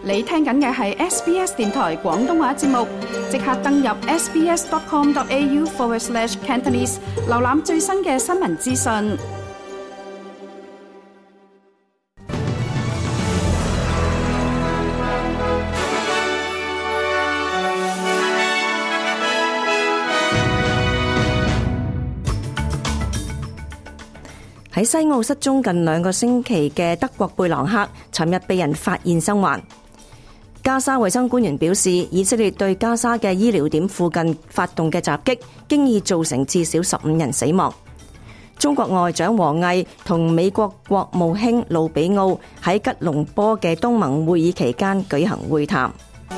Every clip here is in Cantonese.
你聽緊嘅係 SBS 電台廣東話節目，即刻登入 sbs.com.au/Cantonese 瀏覽最新嘅新聞資訊。 喺西澳失蹤近2個星期嘅德國貝朗克，尋日被人發現生還。加沙衛生官員表示，以色列對加沙嘅醫療點附近發動嘅襲擊，經已造成至少15人死亡。中國外長王毅同美國國務卿魯比奧喺吉隆坡嘅東盟會議期間舉行會談。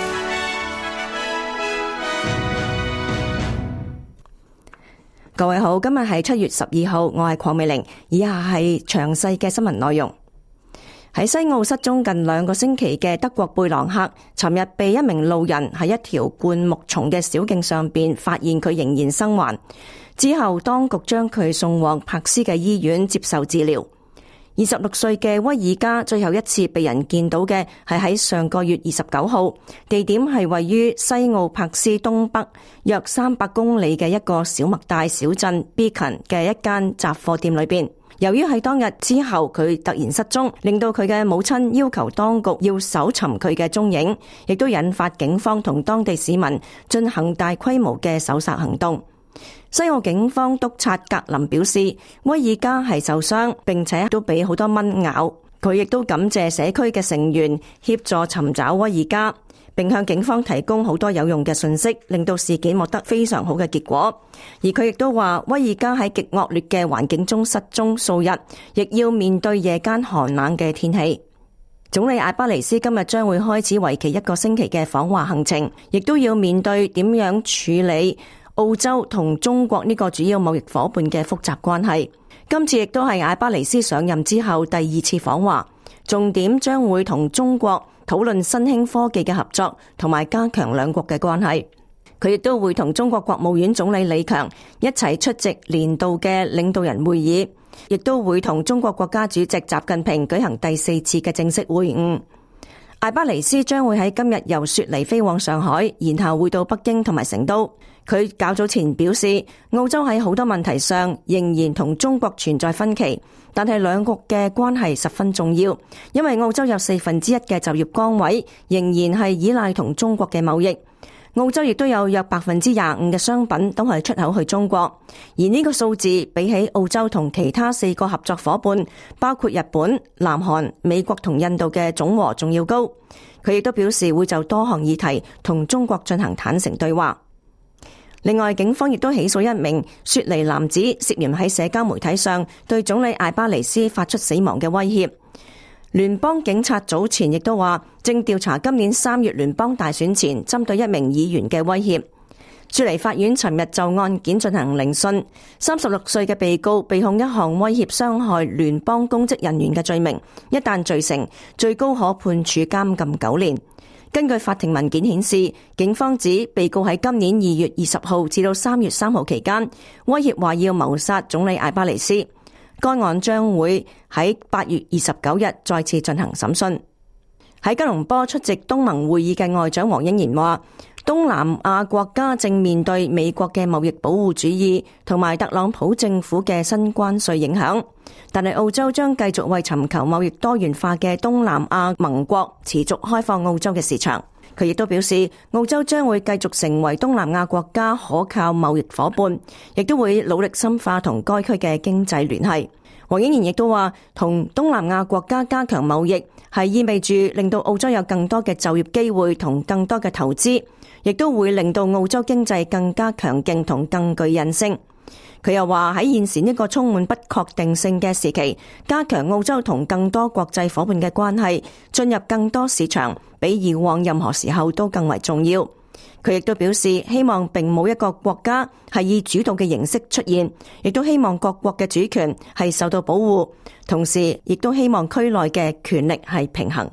各位好，今日係7月12號，我係鄺美玲，以下係詳細嘅新聞內容。喺西澳失蹤近2個星期嘅德國貝朗克，尋日被一名路人喺一條灌木叢嘅小徑上邊發現佢仍然生還，之後當局將佢送往柏斯嘅醫院接受治療。26歲嘅威爾加最後一次被人見到嘅係喺上個月29號，地點係位於西澳柏斯東北約300公里嘅一個小麥帶小鎮 Beacon 嘅一間雜貨店裏邊。由於喺當日之後佢突然失蹤，令到佢嘅母親要求當局要搜尋佢嘅蹤影，亦都引發警方同當地市民進行大規模嘅搜查行動。西澳警方督察格林表示，威爾加係受傷，並且都俾好多蚊咬。佢亦都感謝社區嘅成員協助尋找威爾加，並向警方提供好多有用嘅信息，令到事件獲得非常好嘅結果。而佢亦都話，威爾加喺極惡劣嘅環境中失蹤數日，亦要面對夜間寒冷嘅天氣。總理艾巴尼斯今日將會開始為期1個星期嘅訪華行程，亦都要面對點樣處理澳洲同中國呢個主要貿易夥伴嘅複雜關係。今次亦都係艾巴尼斯上任之後第2次訪華，重點將會同中國討論新興科技嘅合作，同埋加強兩國嘅關係。佢亦都會同中國國務院總理李強一齊出席年度嘅領導人會議，亦都會同中國國家主席習近平舉行第4次嘅正式會晤。艾巴尼斯將會喺今日由雪梨飛往上海，然後會到北京同埋成都。佢較早前表示，澳洲喺好多問題上仍然同中國存在分歧，但係兩國嘅關係十分重要，因為澳洲有1/4嘅就業崗位仍然係依賴同中國嘅貿易。澳洲亦都有約 25% 嘅商品都係出口去中國，而呢個數字比起澳洲同其他4個合作夥伴，包括日本、南韓、美國同印度嘅總和仲要高。佢亦都表示會就多項議題同中國進行坦誠對話。另外，警方亦都起訴一名雪梨男子涉嫌喺社交媒體上對總理艾巴尼斯發出死亡嘅威脅。聯邦警察早前亦都話，正調查今年3月聯邦大選前針對一名議員嘅威脅。雪梨法院尋日就案件進行聆訊，36歲嘅被告被控一項威脅傷害聯邦公職人員嘅罪名，一旦罪成，最高可判處監禁9年。根據法庭文件顯示，警方指被告喺今年2月20號至到3月3號期間，威脅話要謀殺總理艾巴尼斯。該案將會喺8月29日再次進行審訊。喺吉隆坡出席東盟會議嘅外長黃英賢話，東南亞國家正面對美國嘅貿易保護主義同埋特朗普政府嘅新關稅影響，但係澳洲將繼續為尋求貿易多元化嘅東南亞盟國持續開放澳洲嘅市場。佢亦都表示，澳洲將會繼續成為東南亞國家可靠貿易夥伴，亦都會努力深化同該區嘅經濟聯繫。黃英賢亦都話，同東南亞國家加強貿易係意味住令到澳洲有更多嘅就業機會同更多嘅投資，亦都會令到澳洲經濟更加強勁同更具韌性。佢又話，喺現時呢個充滿不確定性嘅時期，加強澳洲同更多國際夥伴嘅關係，進入更多市場，比以往任何時候都更為重要。佢亦都表示，希望並冇一個國家係以主導嘅形式出現，亦都希望各國嘅主權係受到保護，同時亦都希望區內嘅權力係平衡。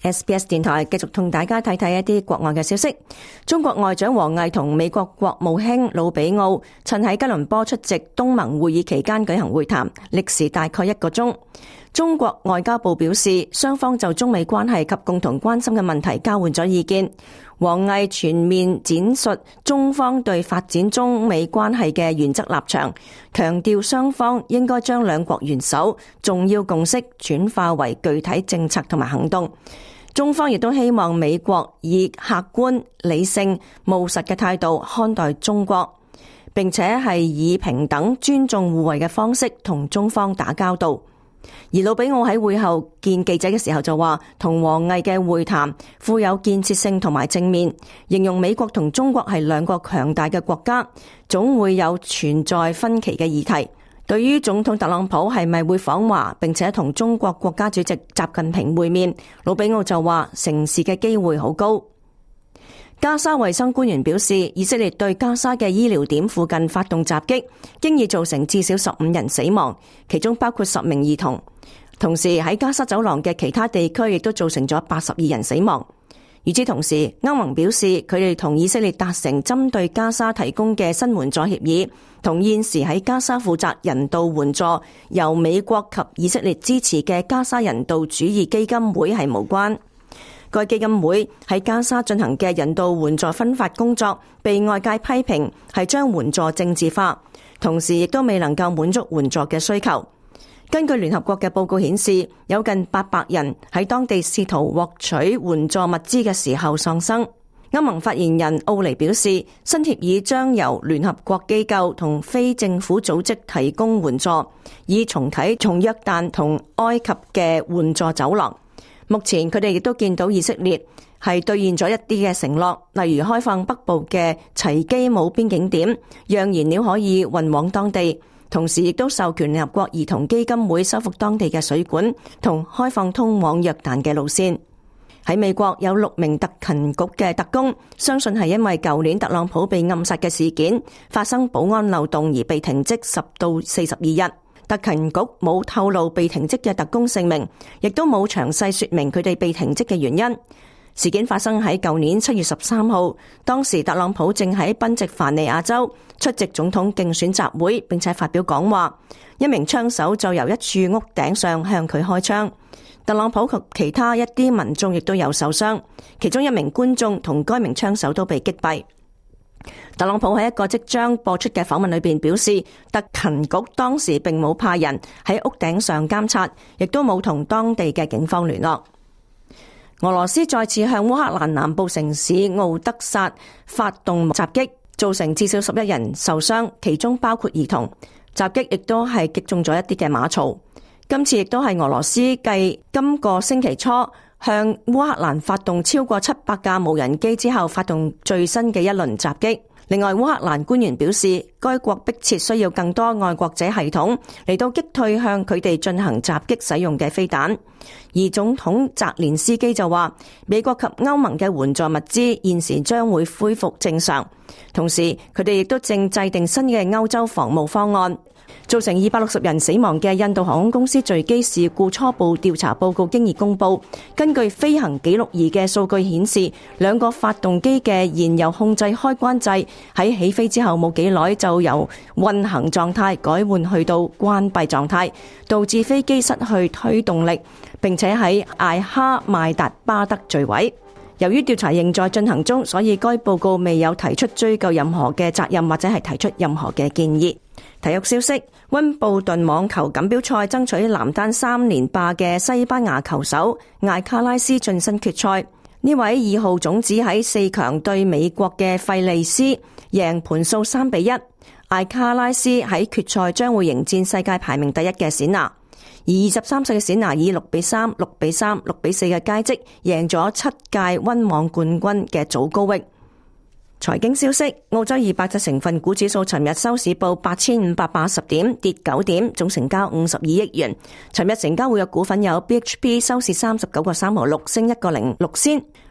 SBS 電台繼續同大家睇睇一啲國外嘅消息。中國外長王毅同美國國務卿魯比奧趁喺吉倫坡出席東盟會議期間舉行會談，歷時大概1個鐘。中國外交部表示，雙方就中美關係及共同關心嘅問題交換咗意見。王毅全面闡述中方對發展中美關係嘅原則立場，強調雙方應該將兩國元首重要共識轉化為具體政策同埋行動。中方亦都希望美國以客觀、理性、務實嘅態度看待中國，並且係以平等、尊重、互惠嘅方式同中方打交道。而魯比奧喺會後見記者嘅時候就話，同王毅嘅會談富有建設性同埋正面，形容美國同中國係兩個強大嘅國家，總會有存在分歧嘅議題。對於總統特朗普係咪會訪華並且同中國國家主席習近平會面，魯比奧就話成事嘅機會好高。加沙衛生官員表示，以色列對加沙嘅醫療點附近發動襲擊，經已造成至少15人死亡，其中包括10名兒童。同時喺加沙走廊嘅其他地區亦都造成咗82人死亡。與此同時，歐盟表示佢哋同以色列達成針對加沙提供嘅新援助協議，同現時喺加沙負責人道援助由美國及以色列支持嘅加沙人道主義基金會係無關。該基金會喺加沙進行嘅人道援助分發工作被外界批評係將援助政治化，同時亦都未能夠滿足援助嘅需求。根據聯合國嘅報告顯示，有近800人喺當地試圖獲取援助物資嘅時候喪生。歐盟發言人奧尼表示，新協議將由聯合國機構同非政府組織提供援助，以重啟從約旦同埃及嘅援助走廊。目前佢哋亦都見到以色列係兌現咗一啲嘅承諾，例如開放北部嘅齊基姆邊境點，讓燃料可以運往當地，同時亦都授權聯合國兒童基金會修復當地嘅水管，同開放通往約旦嘅路線。喺美國有6名特勤局嘅特工，相信係因為舊年特朗普被暗殺嘅事件發生保安漏洞而被停職10到42日。特勤局冇透露被停職嘅特工姓名，亦都冇詳細說明佢哋被停職嘅原因。事件發生喺舊年7月13號，當時特朗普正喺賓夕凡尼亞州出席總統競選集會，並且發表講話。一名槍手就由一處屋頂上向佢開槍。特朗普及其他一啲民眾亦都有受傷，其中一名觀眾同該名槍手都被擊斃。特朗普喺一個即將播出嘅訪問裏邊表示，特勤局當時並冇派人喺屋頂上監察，亦都冇同當地嘅警方聯絡。俄羅斯再次向烏克蘭南部城市敖德薩發動襲擊，造成至少11人受傷，其中包括兒童。襲擊亦都係擊中咗一啲嘅馬槽。今次亦都係俄羅斯繼今個星期初向烏克蘭發動超過700架無人機之後，發動最新嘅一輪襲擊。另外，烏克蘭官員表示，該國迫切需要更多愛國者系統嚟到擊退向佢哋進行襲擊使用嘅飛彈。而總統澤連斯基就話，美國及歐盟嘅援助物資現時將會恢復正常，同時佢哋亦都正制定新嘅歐洲防務方案。造成260人死亡嘅印度航空公司墜機事故初步調查報告經已公布。根據飛行記錄儀嘅數據顯示，2個發動機嘅燃油控制開關掣喺起飛之後冇幾耐就由運行狀態改換去到關閉狀態，導致飛機失去推動力，並且喺艾哈邁達巴德墜毀。由於調查仍在進行中，所以該報告未有提出追究任何嘅責任或者係提出任何嘅建議。體育消息：溫布頓網球錦標賽爭取男單3連霸嘅西班牙球手艾卡拉斯晉身決賽。呢位2號種子喺4強對美國嘅費利斯贏盤數3-1。艾卡拉斯喺決賽將會迎戰世界排名第1嘅冼拿。而23歲嘅冼拿以6-3、6-3、6-4嘅佳績贏咗7屆溫網冠軍嘅祖高域。財經消息：澳洲200隻成分股指數尋日收市報8580點，跌9點，總成交52億元。尋日成交活躍股份有 BHP 收市39個3毫6，升1個06仙；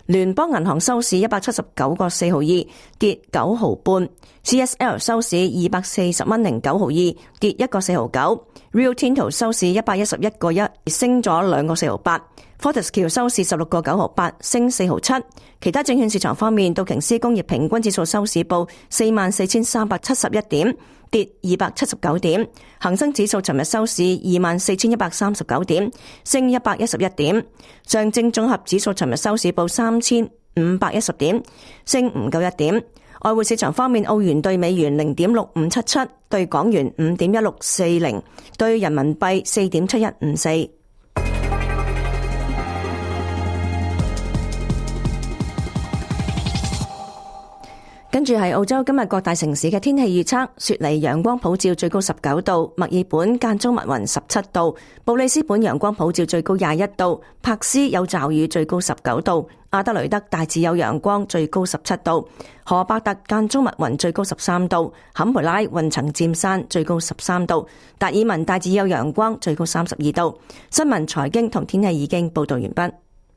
聯邦銀行收市179個4毫2，跌9毫半。CSL 收市240蚊零9毫2，跌1個4毫9。Rio Tinto 收市111個1，升咗2個4毫8。Fortescue 收市16個9毫8，升4毫7。其他證券市場方面，道瓊斯工業平均指數收市報44,371點，跌279點。恒生指數尋日收市24,139點，升111點。上證綜合指數尋日收市報3,510點，升唔夠1點。外匯市場方面，澳元兌美元0.6577，兌港元5.1640，兌人民幣4.7154。跟住係澳洲今日各大城市嘅天氣預測：雪梨陽光普照，最高19度；墨爾本間中密雲17度；布里斯本陽光普照，最高21度；柏斯有驟雨，最高19度；阿德雷德大致有陽光，最高17度；荷伯特間中密雲，最高13度；坎培拉雲層佔山，最高13度；達爾文大致有陽光，最高32度。新聞、財經同天氣已經報道完畢。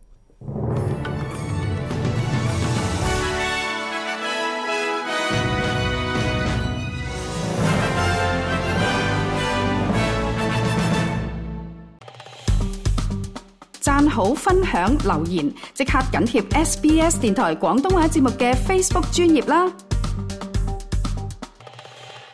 讚好、分享、留言，即刻緊貼SBS 電台廣東話節目嘅 Facebook 專頁啦！